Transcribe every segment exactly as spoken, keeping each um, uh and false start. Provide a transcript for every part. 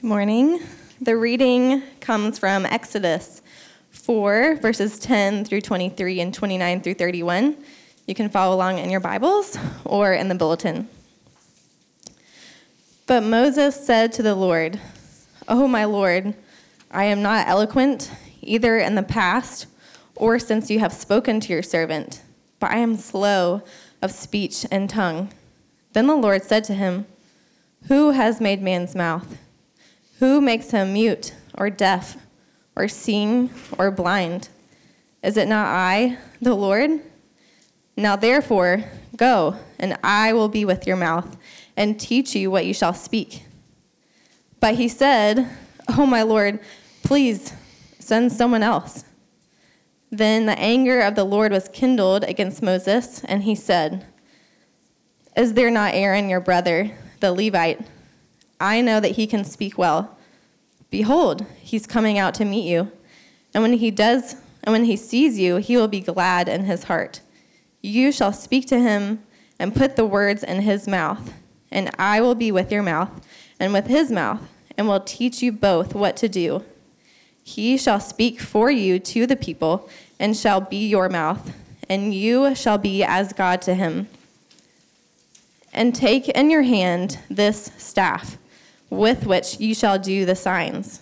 Good morning. The reading comes from Exodus four, verses ten through twenty-three and twenty-nine through thirty-one. You can follow along in your Bibles or in the bulletin. But Moses said to the Lord, "Oh, my Lord, I am not eloquent, either in the past or since you have spoken to your servant, but I am slow of speech and tongue." Then the Lord said to him, "Who has made man's mouth? Who makes him mute or deaf or seeing or blind? Is it not I, the Lord? Now therefore, go, and I will be with your mouth and teach you what you shall speak." But he said, "Oh, my Lord, please send someone else." Then the anger of the Lord was kindled against Moses, and he said, "Is there not Aaron your brother, the Levite? I know that he can speak well. Behold, he's coming out to meet you, and when he does, and when he sees you, he will be glad in his heart. You shall speak to him and put the words in his mouth, and I will be with your mouth and with his mouth, and will teach you both what to do. He shall speak for you to the people, and shall be your mouth, and you shall be as God to him. And take in your hand this staff, with which you shall do the signs."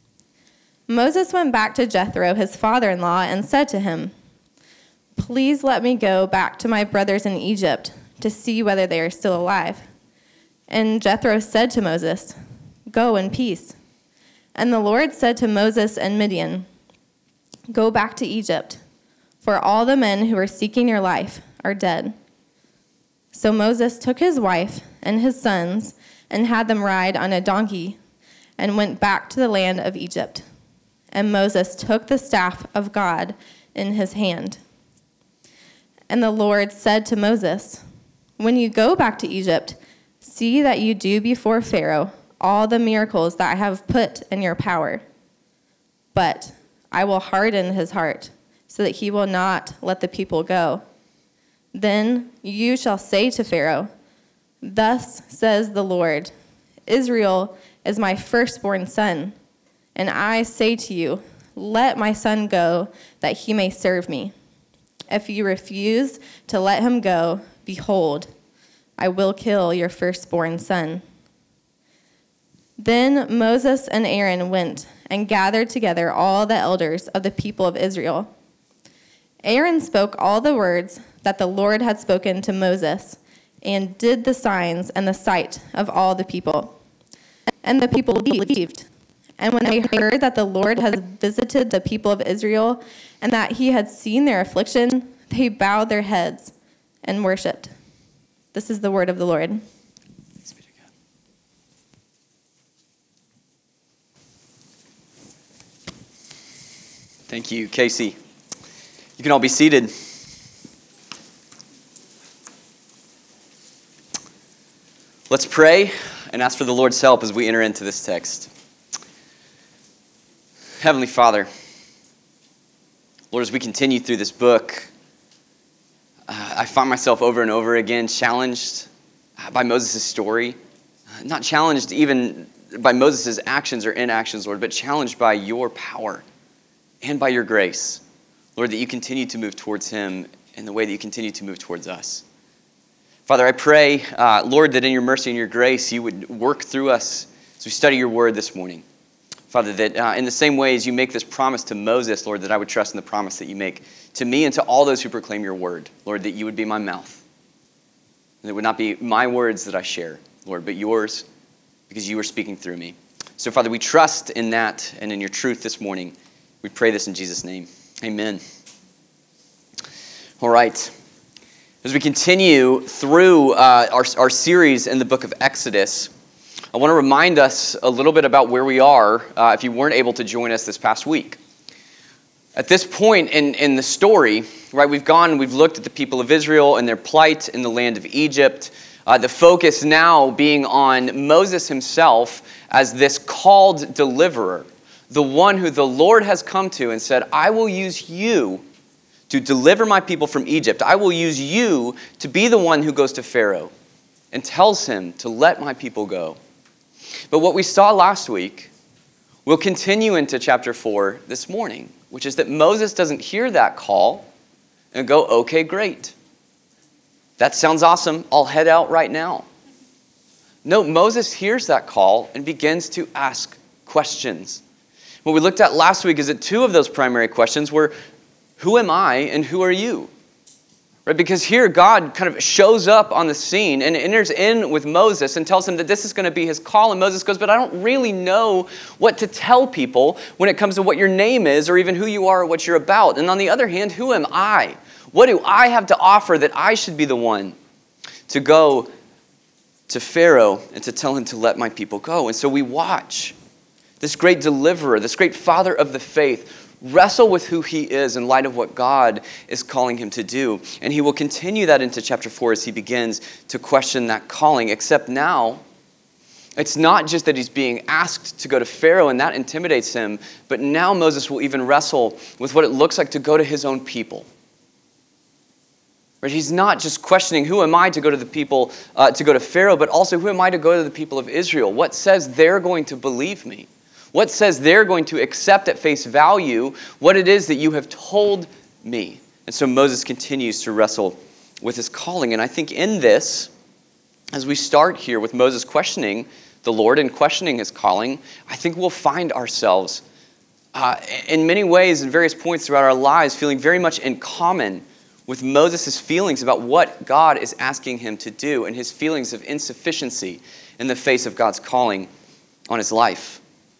Moses went back to Jethro, his father-in-law, and said to him, "Please let me go back to my brothers in Egypt to see whether they are still alive." And Jethro said to Moses, "Go in peace." And the Lord said to Moses and Midian, "Go back to Egypt, for all the men who are seeking your life are dead." So Moses took his wife and his sons and had them ride on a donkey and went back to the land of Egypt. And Moses took the staff of God in his hand. And the Lord said to Moses, "When you go back to Egypt, see that you do before Pharaoh all the miracles that I have put in your power. But I will harden his heart so that he will not let the people go. Then you shall say to Pharaoh, 'Thus says the Lord, Israel is my firstborn son, and I say to you, let my son go that he may serve me. If you refuse to let him go, behold, I will kill your firstborn son.'" Then Moses and Aaron went and gathered together all the elders of the people of Israel. Aaron spoke all the words that the Lord had spoken to Moses, and did the signs in the sight of all the people. And the people believed. And when they heard that the Lord had visited the people of Israel, and that he had seen their affliction, they bowed their heads and worshipped. This is the word of the Lord. Thanks be to God. Thank you, Casey. You can all be seated. Let's pray and ask for the Lord's help as we enter into this text. Heavenly Father, Lord, as we continue through this book, uh, I find myself over and over again challenged by Moses' story. Uh, not challenged even by Moses' actions or inactions, Lord, but challenged by your power and by your grace. Lord, that you continue to move towards him in the way that you continue to move towards us. Father, I pray, uh, Lord, that in your mercy and your grace, you would work through us as we study your word this morning. Father, that uh, in the same way as you make this promise to Moses, Lord, that I would trust in the promise that you make to me and to all those who proclaim your word. Lord, that you would be my mouth. And it would not be my words that I share, Lord, but yours, because you are speaking through me. So, Father, we trust in that and in your truth this morning. We pray this in Jesus' name. Amen. All right. As we continue through uh, our, our series in the book of Exodus, I want to remind us a little bit about where we are uh, if you weren't able to join us this past week. At this point in, in the story, right, we've gone, we've looked at the people of Israel and their plight in the land of Egypt. Uh, the focus now being on Moses himself as this called deliverer, the one who the Lord has come to and said, "I will use you to deliver my people from Egypt. I will use you to be the one who goes to Pharaoh and tells him to let my people go." But what we saw last week will continue into chapter four this morning, which is that Moses doesn't hear that call and go, okay, great. That sounds awesome. I'll head out right now. No, Moses hears that call and begins to ask questions. What we looked at last week is that two of those primary questions were, who am I and who are you? Right? Because here God kind of shows up on the scene and enters in with Moses and tells him that this is going to be his call. And Moses goes, but I don't really know what to tell people when it comes to what your name is or even who you are or what you're about. And on the other hand, who am I? What do I have to offer that I should be the one to go to Pharaoh and to tell him to let my people go? And so we watch this great deliverer, this great father of the faith, wrestle with who he is in light of what God is calling him to do. And he will continue that into chapter four as he begins to question that calling, except now it's not just that he's being asked to go to Pharaoh and that intimidates him, but now Moses will even wrestle with what it looks like to go to his own people. Right? He's not just questioning, who am I to go to the people, uh, to go to Pharaoh, but also who am I to go to the people of Israel? What says they're going to believe me? What says they're going to accept at face value what it is that you have told me? And so Moses continues to wrestle with his calling. And I think in this, as we start here with Moses questioning the Lord and questioning his calling, I think we'll find ourselves uh, in many ways, in various points throughout our lives, feeling very much in common with Moses' feelings about what God is asking him to do and his feelings of insufficiency in the face of God's calling on his life.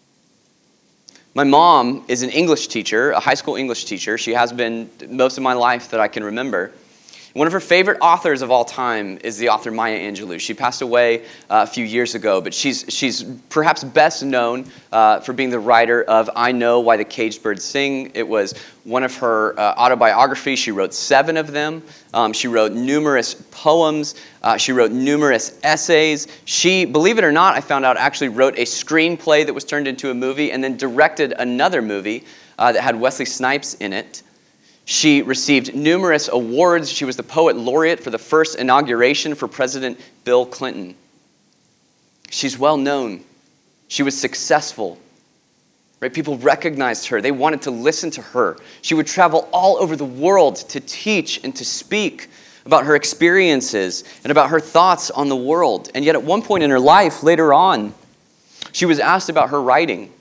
My mom is an English teacher, a high school English teacher. She has been most of my life that I can remember. One of her favorite authors of all time is the author Maya Angelou. She passed away uh, a few years ago, but she's she's perhaps best known uh, for being the writer of I Know Why the Caged Birds Sing. It was one of her uh, autobiographies. She wrote seven of them. Um, she wrote numerous poems. Uh, she wrote numerous essays. She, believe it or not, I found out actually wrote a screenplay that was turned into a movie and then directed another movie uh, that had Wesley Snipes in it. She received numerous awards. She was the poet laureate for the first inauguration for President Bill Clinton. She's well known. She was successful. Right? People recognized her. They wanted to listen to her. She would travel all over the world to teach and to speak about her experiences and about her thoughts on the world. And yet at one point in her life, later on, she was asked about her writing.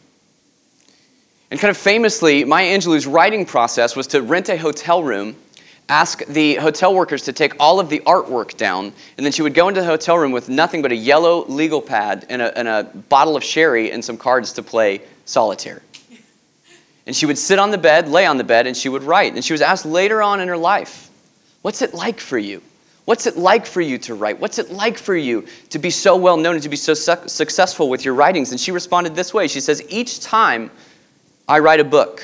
And kind of famously, Maya Angelou's writing process was to rent a hotel room, ask the hotel workers to take all of the artwork down, and then she would go into the hotel room with nothing but a yellow legal pad and a, and a bottle of sherry and some cards to play solitaire. And she would sit on the bed, lay on the bed, and she would write. And she was asked later on in her life, what's it like for you? What's it like for you to write? What's it like for you to be so well known and to be so su- successful with your writings? And she responded this way. She says, each time I write a book,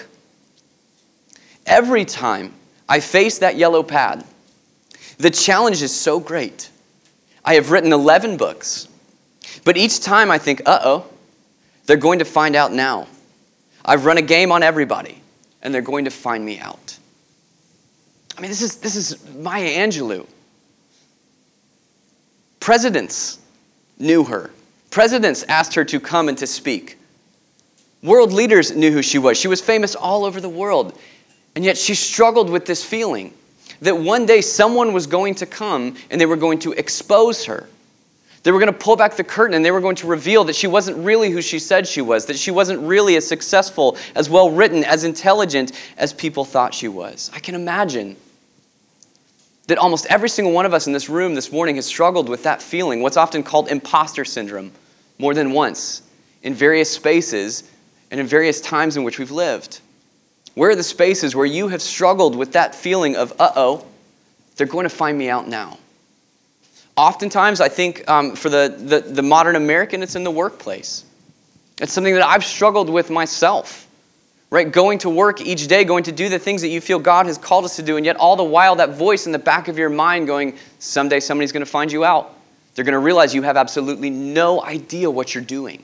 every time I face that yellow pad, the challenge is so great. I have written eleven books, but each time I think, uh-oh, they're going to find out now. I've run a game on everybody, and they're going to find me out. I mean, this is this is Maya Angelou. Presidents knew her. Presidents asked her to come and to speak. World leaders knew who she was. She was famous all over the world. And yet she struggled with this feeling that one day someone was going to come and they were going to expose her. They were going to pull back the curtain and they were going to reveal that she wasn't really who she said she was, that she wasn't really as successful, as well-written, as intelligent as people thought she was. I can imagine that almost every single one of us in this room this morning has struggled with that feeling, what's often called imposter syndrome, more than once, in various spaces and in various times in which we've lived. Where are the spaces where you have struggled with that feeling of, uh-oh, they're going to find me out now? Oftentimes, I think um, for the, the, the modern American, it's in the workplace. It's something that I've struggled with myself, right? Going to work each day, going to do the things that you feel God has called us to do, and yet all the while that voice in the back of your mind going, someday somebody's going to find you out. They're going to realize you have absolutely no idea what you're doing.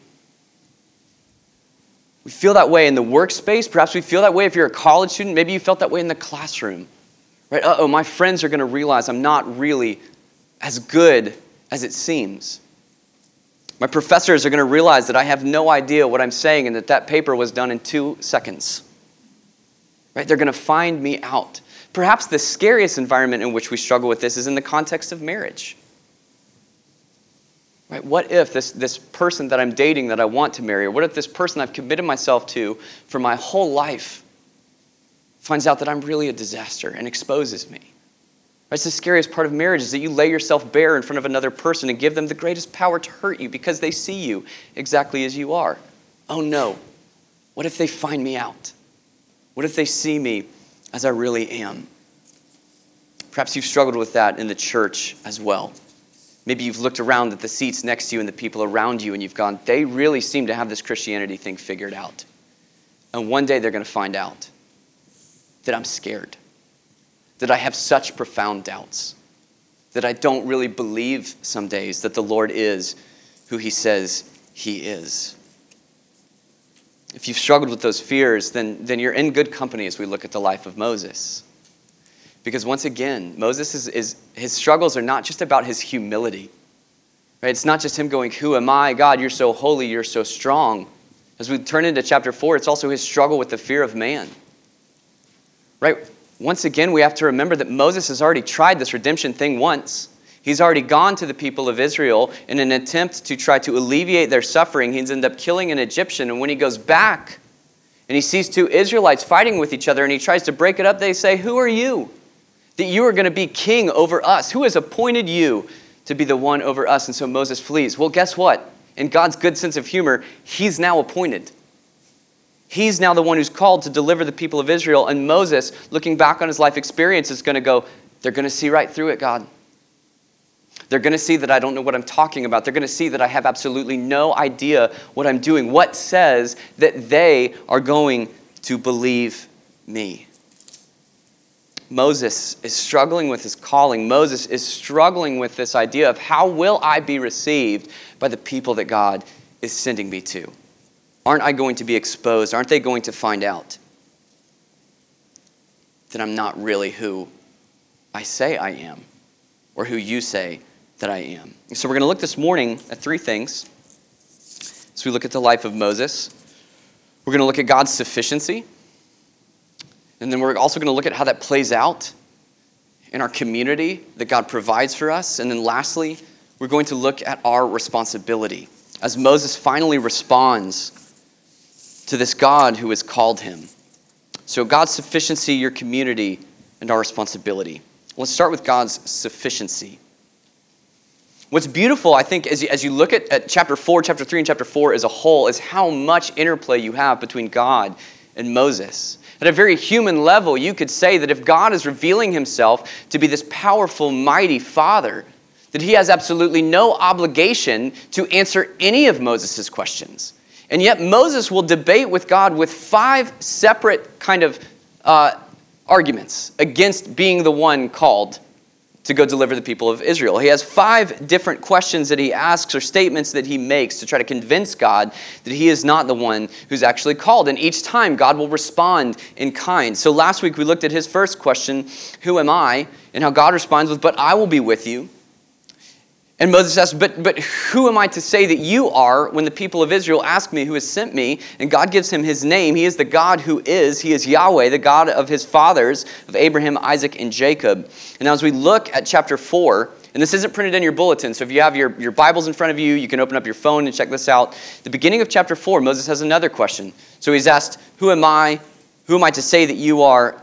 We feel that way in the workspace. Perhaps we feel that way if you're a college student. Maybe you felt that way in the classroom. Right? Uh-oh, my friends are going to realize I'm not really as good as it seems. My professors are going to realize that I have no idea what I'm saying and that that paper was done in two seconds. Right? They're going to find me out. Perhaps the scariest environment in which we struggle with this is in the context of marriage. Right? What if this, this person that I'm dating that I want to marry, or what if this person I've committed myself to for my whole life finds out that I'm really a disaster and exposes me? That's the scariest part of marriage, is that you lay yourself bare in front of another person and give them the greatest power to hurt you because they see you exactly as you are. Oh no, what if they find me out? What if they see me as I really am? Perhaps you've struggled with that in the church as well. Maybe you've looked around at the seats next to you and the people around you and you've gone, they really seem to have this Christianity thing figured out. And one day they're going to find out that I'm scared, that I have such profound doubts, that I don't really believe some days that the Lord is who he says he is. If you've struggled with those fears, then, then you're in good company as we look at the life of Moses. Because once again, Moses is, is his struggles are not just about his humility. Right? It's not just him going, who am I? God, you're so holy, you're so strong. As we turn into chapter four, it's also his struggle with the fear of man. Right? Once again, we have to remember that Moses has already tried this redemption thing once. He's already gone to the people of Israel in an attempt to try to alleviate their suffering. He's ended up killing an Egyptian. And when he goes back and he sees two Israelites fighting with each other and he tries to break it up, they say, who are you? That you are going to be king over us. Who has appointed you to be the one over us? And so Moses flees. Well, guess what? In God's good sense of humor, he's now appointed. He's now the one who's called to deliver the people of Israel. And Moses, looking back on his life experience, is going to go, they're going to see right through it, God. They're going to see that I don't know what I'm talking about. They're going to see that I have absolutely no idea what I'm doing. What says that they are going to believe me? Moses is struggling with his calling. Moses is struggling with this idea of how will I be received by the people that God is sending me to? Aren't I going to be exposed? Aren't they going to find out that I'm not really who I say I am, or who you say that I am? And so we're going to look this morning at three things. As we look at the life of Moses, we're going to look at God's sufficiency. And then we're also going to look at how that plays out in our community that God provides for us. And then lastly, we're going to look at our responsibility as Moses finally responds to this God who has called him. So God's sufficiency, your community, and our responsibility. Let's start with God's sufficiency. What's beautiful, I think, as you, as you look at, at chapter four, chapter three, and chapter four as a whole, is how much interplay you have between God and Moses. At a very human level, you could say that if God is revealing himself to be this powerful, mighty Father, that he has absolutely no obligation to answer any of Moses' questions. And yet Moses will debate with God with five separate kind of uh, arguments against being the one called to go deliver the people of Israel. He has five different questions that he asks or statements that he makes to try to convince God that he is not the one who's actually called. And each time God will respond in kind. So last week we looked at his first question, who am I? And how God responds with, but I will be with you. And Moses asks, but, but who am I to say that you are when the people of Israel ask me who has sent me? And God gives him his name. He is the God who is. He is Yahweh, the God of his fathers, of Abraham, Isaac, and Jacob. And now as we look at chapter four, and this isn't printed in your bulletin, so if you have your, your Bibles in front of you, you can open up your phone and check this out. The beginning of chapter four, Moses has another question. So he's asked, who am I? Who am I to say that you are?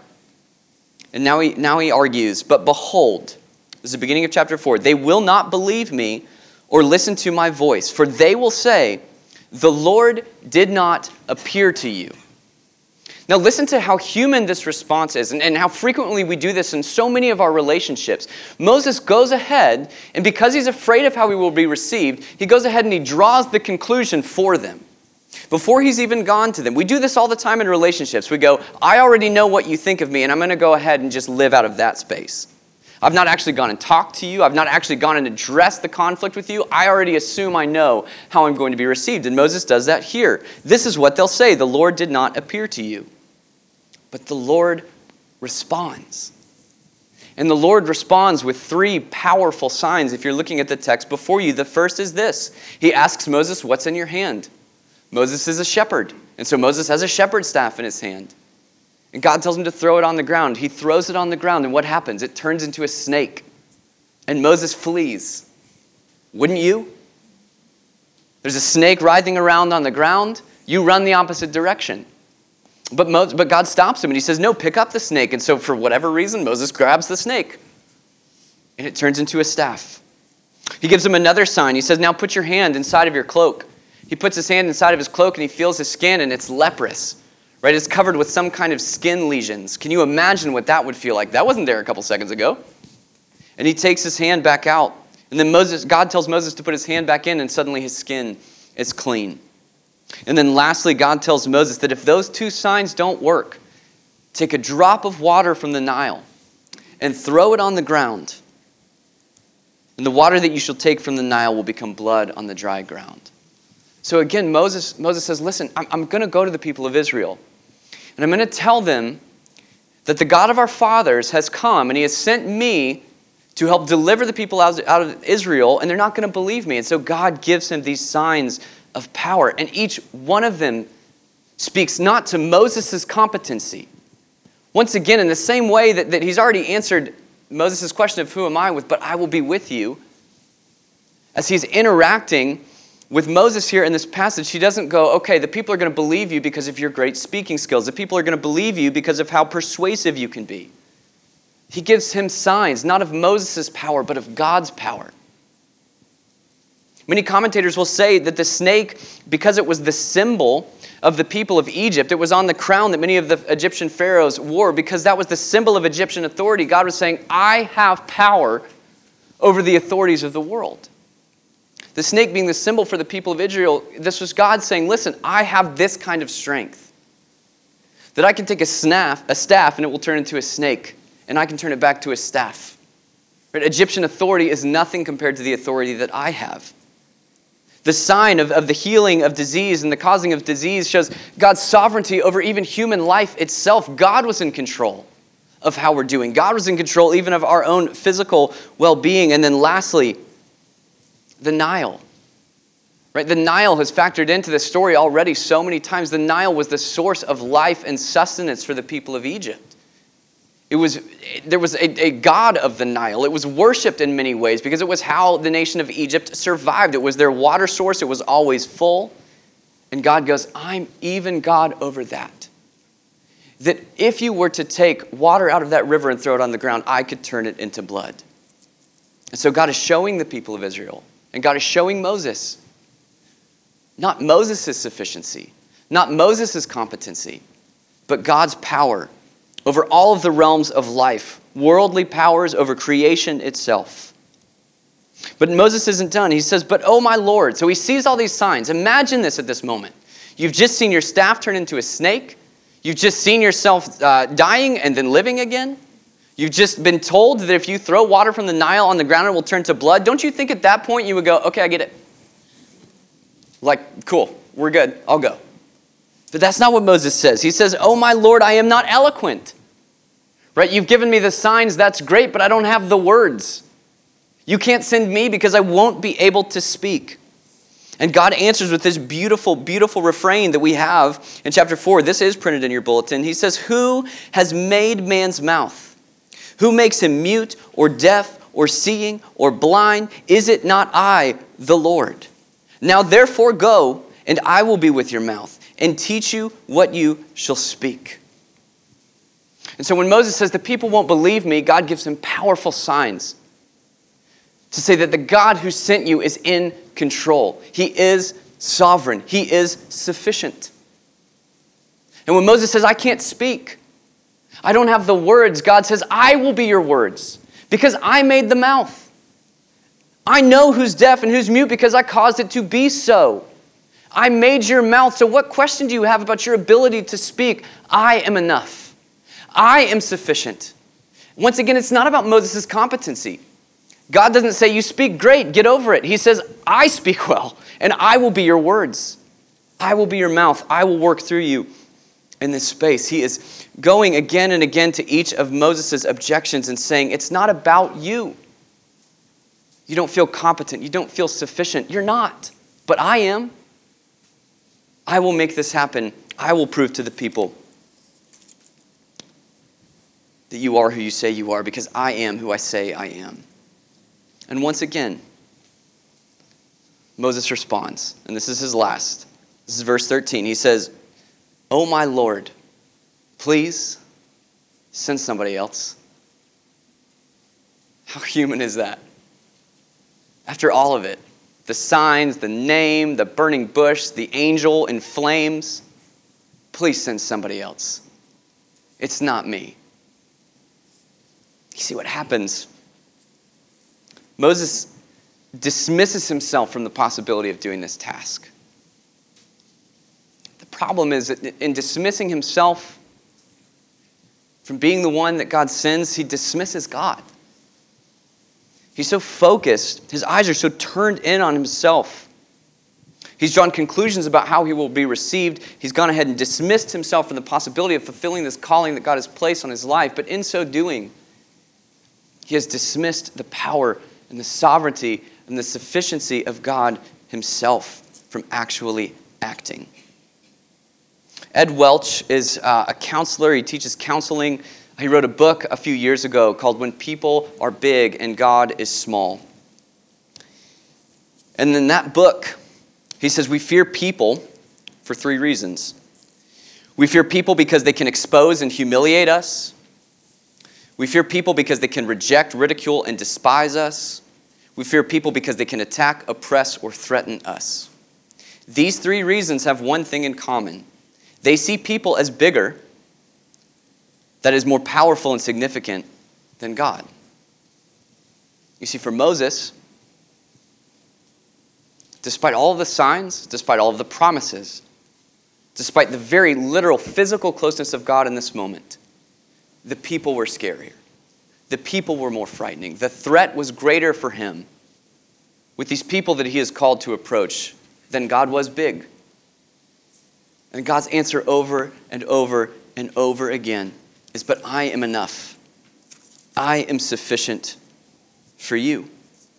And now he, now he argues, but behold, this is the beginning of chapter four. They will not believe me or listen to my voice, for they will say, the Lord did not appear to you. Now listen to how human this response is and, and how frequently we do this in so many of our relationships. Moses goes ahead, and because he's afraid of how he will be received, he goes ahead and he draws the conclusion for them before he's even gone to them. We do this all the time in relationships. We go, I already know what you think of me, and I'm going to go ahead and just live out of that space. I've not actually gone and talked to you. I've not actually gone and addressed the conflict with you. I already assume I know how I'm going to be received. And Moses does that here. This is what they'll say. The Lord did not appear to you. But the Lord responds. And the Lord responds with three powerful signs. If you're looking at the text before you, the first is this. He asks Moses, what's in your hand? Moses is a shepherd. And so Moses has a shepherd's staff in his hand. And God tells him to throw it on the ground. He throws it on the ground, and what happens? It turns into a snake. And Moses flees. Wouldn't you? There's a snake writhing around on the ground. You run the opposite direction. But Moses, but God stops him and he says, no, pick up the snake. And so for whatever reason, Moses grabs the snake and it turns into a staff. He gives him another sign. He says, now put your hand inside of your cloak. He puts his hand inside of his cloak and he feels his skin and it's leprous, right? It's covered with some kind of skin lesions. Can you imagine what that would feel like? That wasn't there a couple seconds ago. And he takes his hand back out. And then Moses, God tells Moses to put his hand back in and suddenly his skin is clean. And then lastly, God tells Moses that if those two signs don't work, take a drop of water from the Nile and throw it on the ground. And the water that you shall take from the Nile will become blood on the dry ground. So again, Moses, Moses says, listen, I'm, I'm going to go to the people of Israel. And I'm going to tell them that the God of our fathers has come and he has sent me to help deliver the people out of Israel, and they're not going to believe me. And so God gives him these signs of power. And each one of them speaks not to Moses' competency. Once again, in the same way that, that he's already answered Moses' question of who am I with, but I will be with you. As he's interacting with Moses here in this passage, he doesn't go, okay, the people are going to believe you because of your great speaking skills. The people are going to believe you because of how persuasive you can be. He gives him signs, not of Moses' power, but of God's power. Many commentators will say that the snake, because it was the symbol of the people of Egypt, it was on the crown that many of the Egyptian pharaohs wore, because that was the symbol of Egyptian authority. God was saying, I have power over the authorities of the world. The snake being the symbol for the people of Israel, this was God saying, listen, I have this kind of strength. That I can take a staff, a staff and it will turn into a snake, and I can turn it back to a staff. Right? Egyptian authority is nothing compared to the authority that I have. The sign of, of the healing of disease and the causing of disease shows God's sovereignty over even human life itself. God was in control of how we're doing. God was in control even of our own physical well-being. And then lastly, the Nile. Right? The Nile has factored into this story already so many times. The Nile was the source of life and sustenance for the people of Egypt. It was, there was a, a god of the Nile. It was worshipped in many ways because it was how the nation of Egypt survived. It was their water source. It was always full. And God goes, I'm even God over that. That if you were to take water out of that river and throw it on the ground, I could turn it into blood. And so God is showing the people of Israel, and God is showing Moses, not Moses' sufficiency, not Moses' competency, but God's power over all of the realms of life, worldly powers over creation itself. But Moses isn't done. He says, but oh my Lord. So he sees all these signs. Imagine this at this moment. You've just seen your staff turn into a snake. You've just seen yourself uh, dying and then living again. You've just been told that if you throw water from the Nile on the ground, it will turn to blood. Don't you think at that point you would go, okay, I get it. Like, cool, we're good, I'll go. But that's not what Moses says. He says, oh my Lord, I am not eloquent. Right? You've given me the signs, that's great, but I don't have the words. You can't send me because I won't be able to speak. And God answers with this beautiful, beautiful refrain that we have in chapter four. This is printed in your bulletin. He says, who has made man's mouth? Who makes him mute or deaf or seeing or blind? Is it not I, the Lord? Now therefore go, and I will be with your mouth and teach you what you shall speak. And so when Moses says the people won't believe me, God gives him powerful signs to say that the God who sent you is in control. He is sovereign. He is sufficient. And when Moses says, I can't speak, I don't have the words, God says, I will be your words because I made the mouth. I know who's deaf and who's mute because I caused it to be so. I made your mouth. So what question do you have about your ability to speak? I am enough. I am sufficient. Once again, it's not about Moses' competency. God doesn't say, you speak great, get over it. He says, I speak well, and I will be your words. I will be your mouth. I will work through you. in this space. He is going again and again to each of Moses' objections and saying, it's not about you. You don't feel competent. You don't feel sufficient. You're not. But I am. I will make this happen. I will prove to the people that you are who you say you are, because I am who I say I am. And once again, Moses responds, and this is his last. This is verse thirteen. He says, "Oh my Lord, please send somebody else." How human is that? After all of it, the signs, the name, the burning bush, the angel in flames, please send somebody else. It's not me. You see what happens? Moses dismisses himself from the possibility of doing this task. The problem is that in dismissing himself from being the one that God sends, he dismisses God. He's so focused, his eyes are so turned in on himself. He's drawn conclusions about how he will be received. He's gone ahead and dismissed himself from the possibility of fulfilling this calling that God has placed on his life. But in so doing, he has dismissed the power and the sovereignty and the sufficiency of God himself from actually acting. Ed Welch is uh, a counselor. He teaches counseling. He wrote a book a few years ago called When People Are Big and God is Small. And in that book, he says we fear people for three reasons. We fear people because they can expose and humiliate us. We fear people because they can reject, ridicule, and despise us. We fear people because they can attack, oppress, or threaten us. These three reasons have one thing in common. They see people as bigger, that is more powerful and significant than God. You see, for Moses, despite all of the signs, despite all of the promises, despite the very literal physical closeness of God in this moment, the people were scarier. The people were more frightening. The threat was greater for him with these people that he is called to approach than God was big. And God's answer over and over and over again is, but I am enough. I am sufficient for you.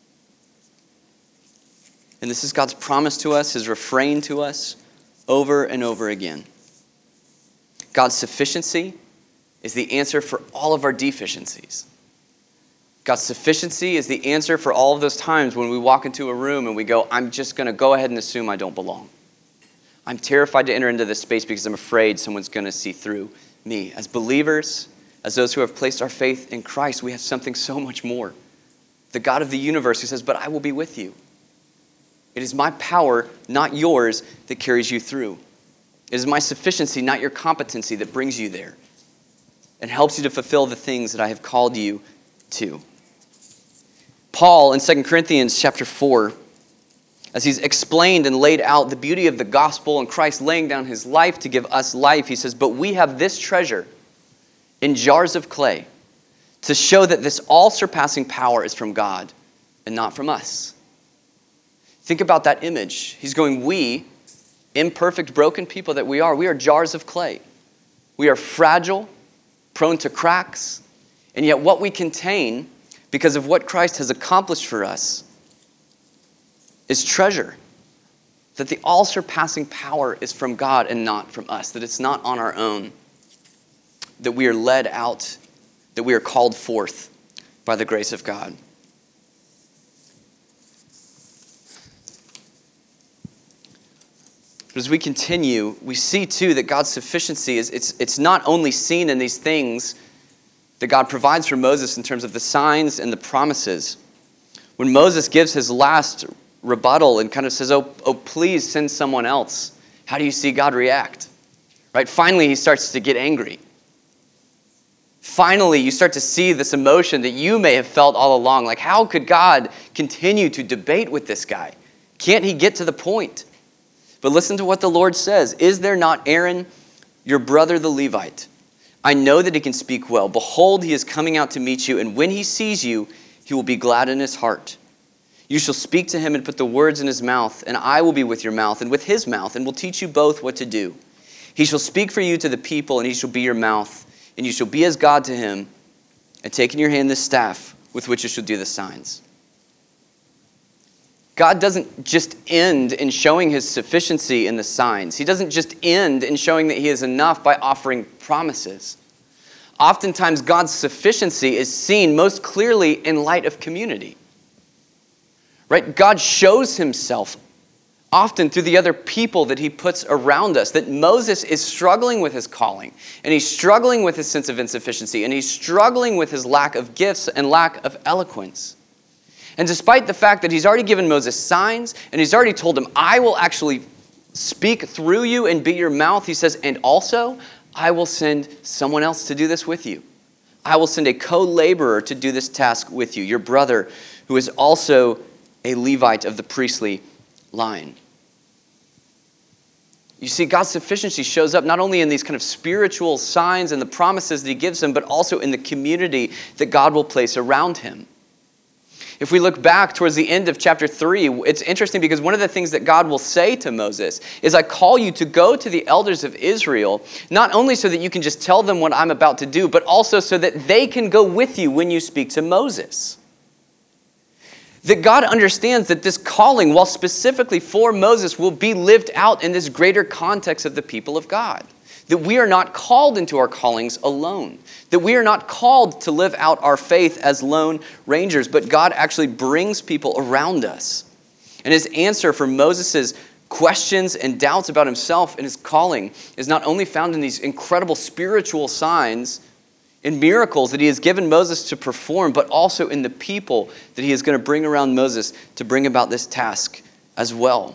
And this is God's promise to us, his refrain to us over and over again. God's sufficiency is the answer for all of our deficiencies. God's sufficiency is the answer for all of those times when we walk into a room and we go, I'm just going to go ahead and assume I don't belong. I'm terrified to enter into this space because I'm afraid someone's going to see through me. As believers, as those who have placed our faith in Christ, we have something so much more. The God of the universe who says, but I will be with you. It is my power, not yours, that carries you through. It is my sufficiency, not your competency, that brings you there and helps you to fulfill the things that I have called you to. Paul in Second Corinthians chapter four, as he's explained and laid out the beauty of the gospel and Christ laying down his life to give us life, he says, but we have this treasure in jars of clay to show that this all-surpassing power is from God and not from us. Think about that image. He's going, we, imperfect, broken people that we are, we are jars of clay. We are fragile, prone to cracks, and yet what we contain, because of what Christ has accomplished for us, is treasure. That the all-surpassing power is from God and not from us. That it's not on our own. That we are led out, that we are called forth by the grace of God. But as we continue, we see too that God's sufficiency is it's, it's not only seen in these things that God provides for Moses in terms of the signs and the promises. When Moses gives his last rebuttal and kind of says, oh, oh, please send someone else, how do you see God react? Right? Finally, he starts to get angry. Finally, you start to see this emotion that you may have felt all along. Like, how could God continue to debate with this guy? Can't he get to the point? But listen to what the Lord says. Is there not Aaron, your brother the Levite? I know that he can speak well. Behold, he is coming out to meet you, and when he sees you, he will be glad in his heart. You shall speak to him and put the words in his mouth, and I will be with your mouth and with his mouth, and will teach you both what to do. He shall speak for you to the people, and he shall be your mouth, and you shall be as God to him, and take in your hand this staff with which you shall do the signs. God doesn't just end in showing his sufficiency in the signs. He doesn't just end in showing that he is enough by offering promises. Oftentimes, God's sufficiency is seen most clearly in light of community. Right? God shows himself often through the other people that he puts around us. That Moses is struggling with his calling, and he's struggling with his sense of insufficiency, and he's struggling with his lack of gifts and lack of eloquence. And despite the fact that he's already given Moses signs, and he's already told him, I will actually speak through you and be your mouth, he says, and also, I will send someone else to do this with you. I will send a co-laborer to do this task with you, your brother, who is also a Levite of the priestly line. You see, God's sufficiency shows up not only in these kind of spiritual signs and the promises that he gives him, but also in the community that God will place around him. If we look back towards the end of chapter three, it's interesting because one of the things that God will say to Moses is, I call you to go to the elders of Israel, not only so that you can just tell them what I'm about to do, but also so that they can go with you when you speak to Moses. That God understands that this calling, while specifically for Moses, will be lived out in this greater context of the people of God. That we are not called into our callings alone. That we are not called to live out our faith as lone rangers, but God actually brings people around us. And his answer for Moses' questions and doubts about himself and his calling is not only found in these incredible spiritual signs and miracles that he has given Moses to perform, but also in the people that he is going to bring around Moses to bring about this task as well.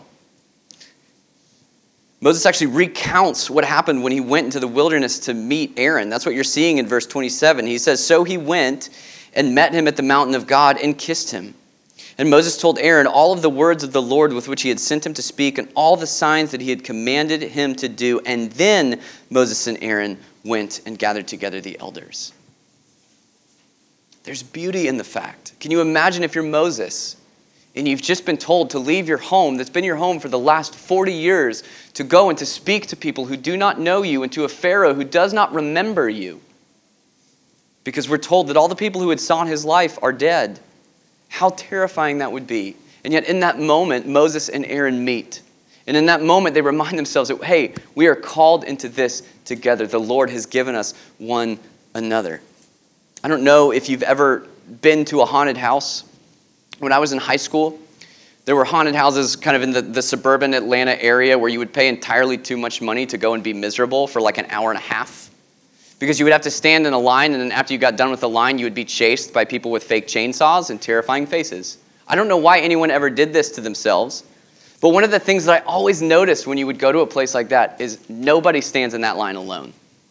Moses actually recounts what happened when he went into the wilderness to meet Aaron. That's what you're seeing in verse twenty-seven. He says, so he went and met him at the mountain of God and kissed him. And Moses told Aaron all of the words of the Lord with which he had sent him to speak and all the signs that he had commanded him to do. And then Moses and Aaron went and gathered together the elders. There's beauty in the fact. Can you imagine if you're Moses and you've just been told to leave your home that's been your home for the last forty years to go and to speak to people who do not know you and to a Pharaoh who does not remember you? Because we're told that all the people who had saw his life are dead. How terrifying that would be. And yet in that moment, Moses and Aaron meet. And in that moment, they remind themselves that, hey, we are called into this together. The Lord has given us one another. I don't know if you've ever been to a haunted house. When I was in high school, there were haunted houses kind of in the, the suburban Atlanta area where you would pay entirely too much money to go and be miserable for like an hour and a half. Because you would have to stand in a line, and then after you got done with the line, you would be chased by people with fake chainsaws and terrifying faces. I don't know why anyone ever did this to themselves. But one of the things that I always noticed when you would go to a place like that is nobody stands in that line alone.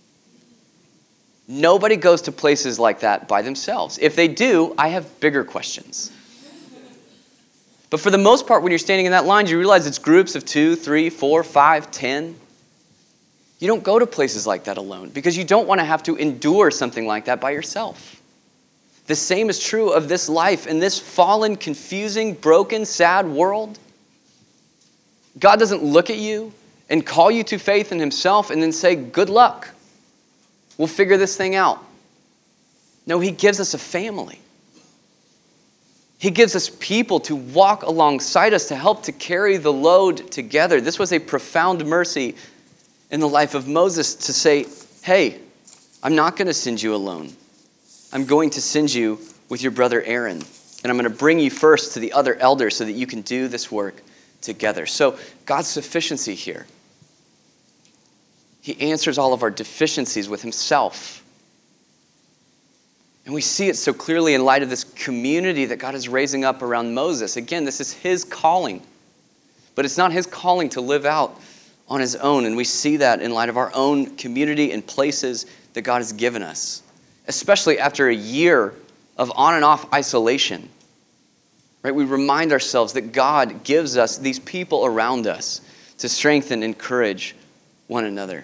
Nobody goes to places like that by themselves. If they do, I have bigger questions. But for the most part, when you're standing in that line, you realize it's groups of two, three, four, five, ten. You don't go to places like that alone because you don't want to have to endure something like that by yourself. The same is true of this life in this fallen, confusing, broken, sad world. God doesn't look at you and call you to faith in himself and then say, good luck. We'll figure this thing out. No, he gives us a family. He gives us people to walk alongside us, to help to carry the load together. This was a profound mercy in the life of Moses to say, hey, I'm not going to send you alone. I'm going to send you with your brother Aaron. And I'm going to bring you first to the other elders so that you can do this work together. So God's sufficiency here. He answers all of our deficiencies with himself. And we see it so clearly in light of this community that God is raising up around Moses. Again, this is his calling. But it's not his calling to live out on his own. And we see that in light of our own community and places that God has given us. Especially after a year of on and off isolation. Right? We remind ourselves that God gives us these people around us to strengthen and encourage one another.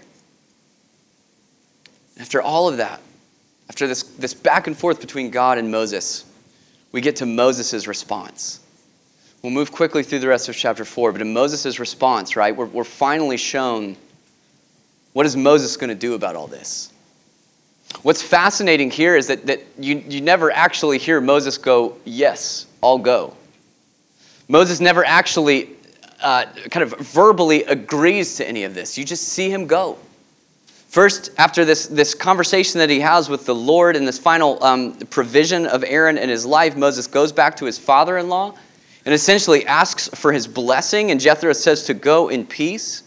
After all of that, after this, this back and forth between God and Moses, we get to Moses' response. We'll move quickly through the rest of chapter four, but in Moses' response, right, we're, we're finally shown What is Moses going to do about all this? What's fascinating here is that, that you, you never actually hear Moses go, yes, I'll go. Moses never actually uh, kind of verbally agrees to any of this. You just see him go. First, after this, this conversation that he has with the Lord and this final um, provision of Aaron in his life, Moses goes back to his father-in-law and essentially asks for his blessing, and Jethro says to go in peace.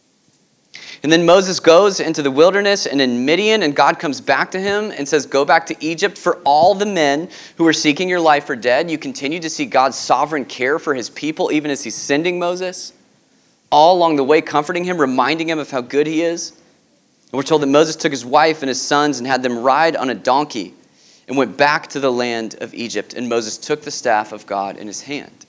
And then Moses goes into the wilderness and in Midian, and God comes back to him and says, go back to Egypt. For all the men who are seeking your life are dead. You continue to see God's sovereign care for his people, even as he's sending Moses, all along the way comforting him, reminding him of how good he is. And we're told that Moses took his wife and his sons and had them ride on a donkey and went back to the land of Egypt. And Moses took the staff of God in his hand.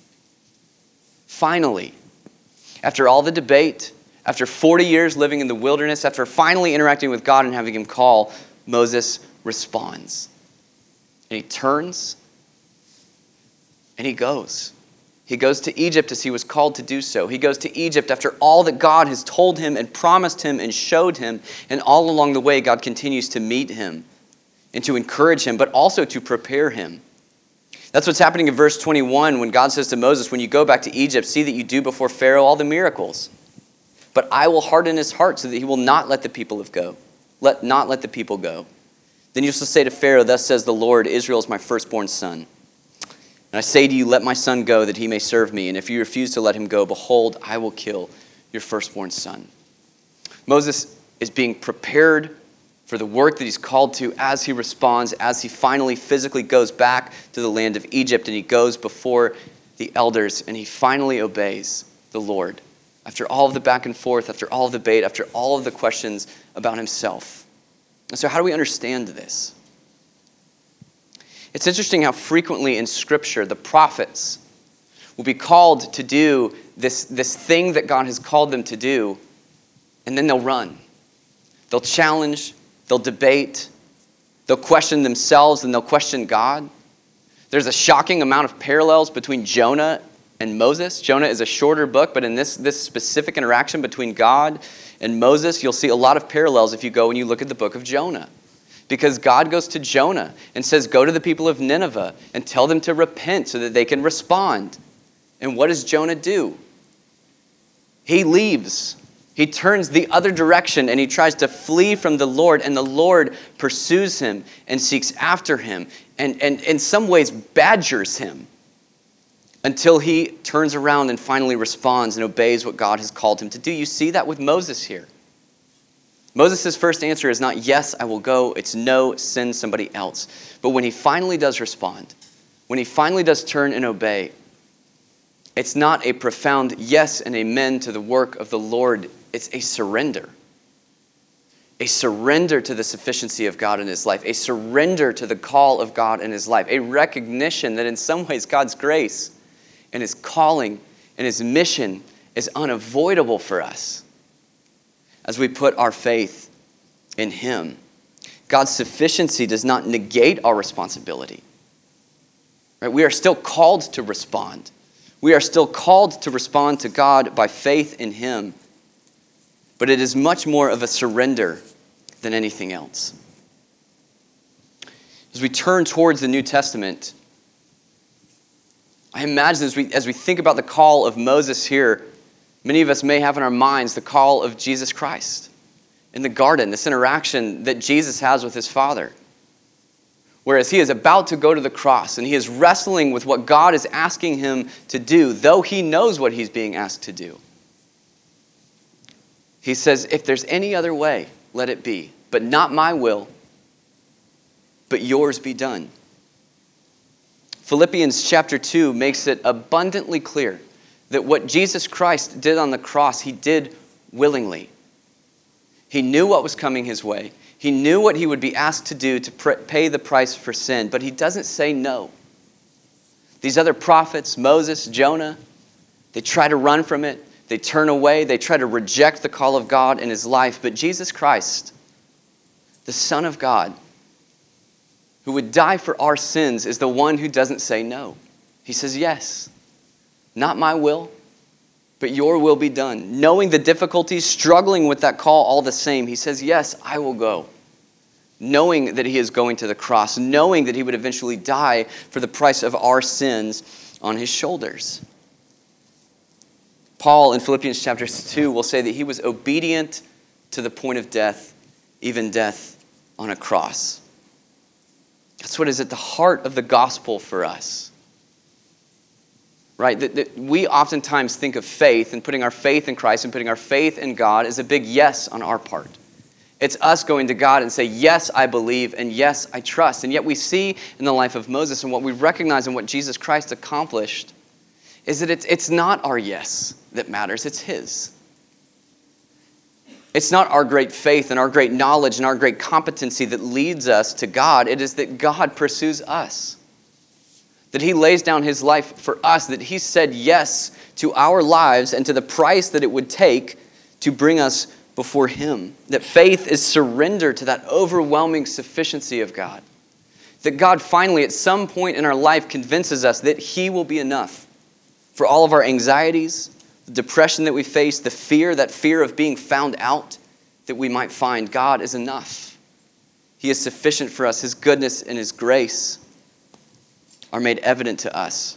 Finally, after all the debate, after forty years living in the wilderness, after finally interacting with God and having him call, Moses responds. And he turns and he goes. He goes to Egypt as he was called to do so. He goes to Egypt after all that God has told him and promised him and showed him. And all along the way, God continues to meet him and to encourage him, but also to prepare him. That's what's happening in verse twenty-one when God says to Moses, when you go back to Egypt, see that you do before Pharaoh all the miracles. But I will harden his heart so that he will not let the people of go. Let not let the people go. Then you shall say to Pharaoh, thus says the Lord, Israel is my firstborn son. And I say to you, let my son go that he may serve me. And if you refuse to let him go, behold, I will kill your firstborn son. Moses is being prepared for the work that he's called to as he responds, as he finally physically goes back to the land of Egypt, and he goes before the elders, and he finally obeys the Lord. After all of the back and forth, after all of the debate, after all of the questions about himself. And so how do we understand this? It's interesting how frequently in Scripture the prophets will be called to do this, this thing that God has called them to do, and then they'll run. They'll challenge, they'll debate, they'll question themselves, and they'll question God. There's a shocking amount of parallels between Jonah and Moses. Jonah is a shorter book, but in this, this specific interaction between God and Moses, you'll see a lot of parallels if you go and you look at the book of Jonah. Because God goes to Jonah and says, go to the people of Nineveh and tell them to repent so that they can respond. And what does Jonah do? He leaves. He turns the other direction and he tries to flee from the Lord, and the Lord pursues him and seeks after him and, and in some ways badgers him until he turns around and finally responds and obeys what God has called him to do. You see that with Moses here. Moses' first answer is not, yes, I will go. It's no, send somebody else. But when he finally does respond, when he finally does turn and obey, it's not a profound yes and amen to the work of the Lord. It's a surrender. A surrender to the sufficiency of God in his life. A surrender to the call of God in his life. A recognition that in some ways God's grace and his calling and his mission is unavoidable for us as we put our faith in him. God's sufficiency does not negate our responsibility. Right? We are still called to respond. We are still called to respond to God by faith in him. But it is much more of a surrender than anything else. As we turn towards the New Testament, I imagine as we, as we think about the call of Moses here, many of us may have in our minds the call of Jesus Christ in the garden, this interaction that Jesus has with his Father. Whereas he is about to go to the cross and he is wrestling with what God is asking him to do, though he knows what he's being asked to do. He says, if there's any other way, let it be, but not my will, but yours be done. Philippians chapter two makes it abundantly clear that what Jesus Christ did on the cross, he did willingly. He knew what was coming his way. He knew what he would be asked to do to pr- pay the price for sin, but he doesn't say no. These other prophets, Moses, Jonah, they try to run from it. They turn away. They try to reject the call of God in his life. But Jesus Christ, the Son of God, who would die for our sins, is the one who doesn't say no. He says, yes, not my will, but your will be done. Knowing the difficulties, struggling with that call all the same, he says, yes, I will go. Knowing that he is going to the cross, knowing that he would eventually die for the price of our sins on his shoulders. Paul in Philippians chapter two will say that he was obedient to the point of death, even death on a cross. That's what is at the heart of the gospel for us. Right? That, that we oftentimes think of faith and putting our faith in Christ and putting our faith in God as a big yes on our part. It's us going to God and say, yes, I believe, and yes, I trust. And yet we see in the life of Moses and what we recognize in what Jesus Christ accomplished is that it's, it's not our yes that matters, it's his. It's not our great faith and our great knowledge and our great competency that leads us to God. It is that God pursues us. That he lays down his life for us, that he said yes to our lives and to the price that it would take to bring us before him. That faith is surrender to that overwhelming sufficiency of God. That God finally at some point in our life convinces us that he will be enough for all of our anxieties, the depression that we face, the fear, that fear of being found out, that we might find God is enough. He is sufficient for us. His goodness and his grace are made evident to us.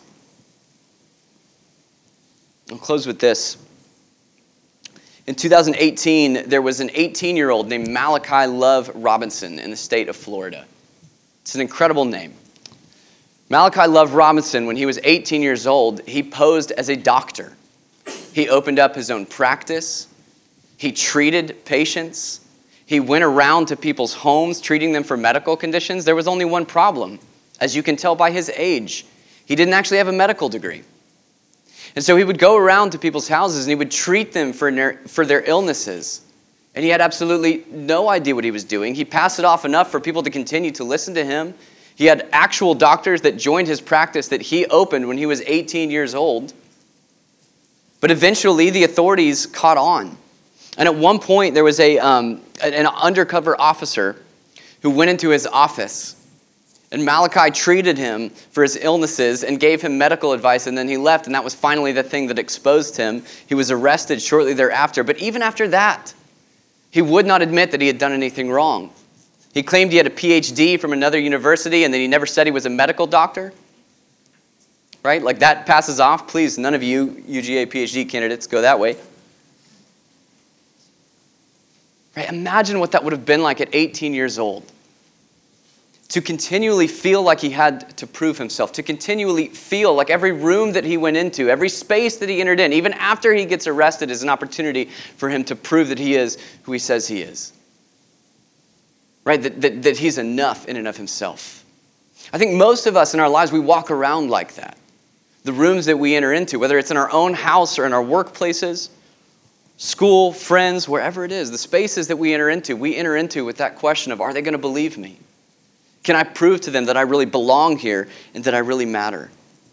I'll close with this. In two thousand eighteen, there was an eighteen-year-old named Malachi Love Robinson in the state of Florida. It's an incredible name. Malachi Love Robinson, when he was eighteen years old, he posed as a doctor. He opened up his own practice. He treated patients. He went around to people's homes, treating them for medical conditions. There was only one problem. As you can tell by his age, he didn't actually have a medical degree. And so he would go around to people's houses and he would treat them for their, for their illnesses. And he had absolutely no idea what he was doing. He passed it off enough for people to continue to listen to him. He had actual doctors that joined his practice that he opened when he was eighteen years old. But eventually the authorities caught on. And at one point there was a um, an undercover officer who went into his office. And Malachi treated him for his illnesses and gave him medical advice, and then he left, and that was finally the thing that exposed him. He was arrested shortly thereafter. But even after that, he would not admit that he had done anything wrong. He claimed he had a P H D from another university, and that he never said he was a medical doctor. Right? Like that passes off. Please, none of you U G A P H D candidates go that way. Right? Imagine what that would have been like at eighteen years old. To continually feel like he had to prove himself, to continually feel like every room that he went into, every space that he entered in, even after he gets arrested, is an opportunity for him to prove that he is who he says he is. Right? That, that, that he's enough in and of himself. I think most of us in our lives, we walk around like that. The rooms that we enter into, whether it's in our own house or in our workplaces, school, friends, wherever it is, the spaces that we enter into, we enter into with that question of, are they going to believe me? Can I prove to them that I really belong here and that I really matter?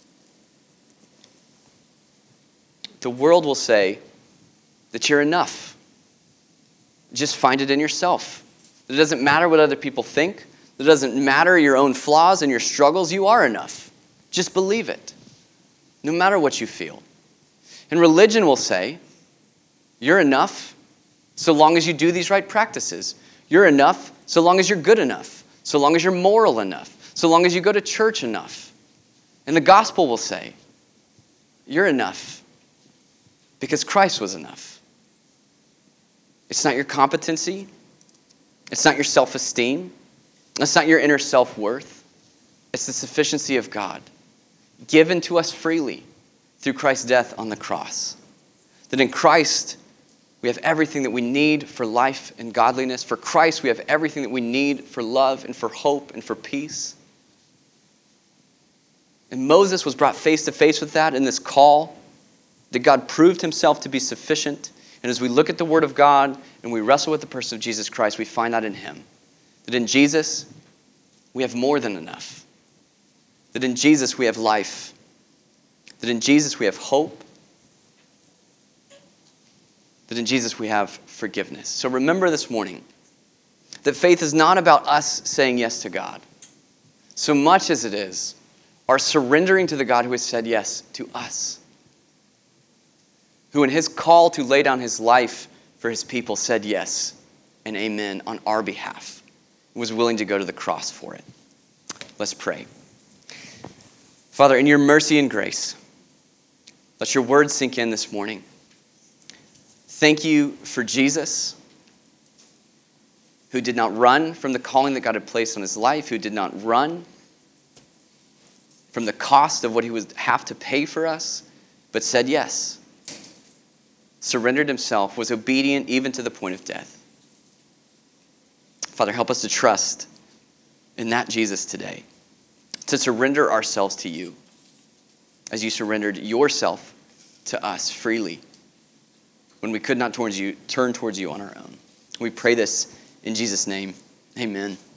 The world will say that you're enough. Just find it in yourself. It doesn't matter what other people think. It doesn't matter your own flaws and your struggles. You are enough. Just believe it, no matter what you feel. And religion will say, you're enough so long as you do these right practices. You're enough so long as you're good enough. So long as you're moral enough, so long as you go to church enough. And the gospel will say, you're enough because Christ was enough. It's not your competency. It's not your self-esteem. It's not your inner self-worth. It's the sufficiency of God, given to us freely through Christ's death on the cross. That in Christ, we have everything that we need for life and godliness. For Christ, we have everything that we need for love and for hope and for peace. And Moses was brought face to face with that in this call, that God proved himself to be sufficient. And as we look at the Word of God and we wrestle with the person of Jesus Christ, we find that in him. That in Jesus, we have more than enough. That in Jesus, we have life. That in Jesus, we have hope. That in Jesus we have forgiveness. So remember this morning that faith is not about us saying yes to God, so much as it is our surrendering to the God who has said yes to us. who in his call to lay down his life for his people said yes and amen on our behalf, was willing to go to the cross for it. Let's pray. Father, in your mercy and grace, let your word sink in this morning. Thank you for Jesus, who did not run from the calling that God had placed on his life, who did not run from the cost of what he would have to pay for us, but said yes, surrendered himself, was obedient even to the point of death. Father, help us to trust in that Jesus today, to surrender ourselves to you as you surrendered yourself to us freely when we could not towards you, turn towards you on our own. We pray this in Jesus' name. Amen.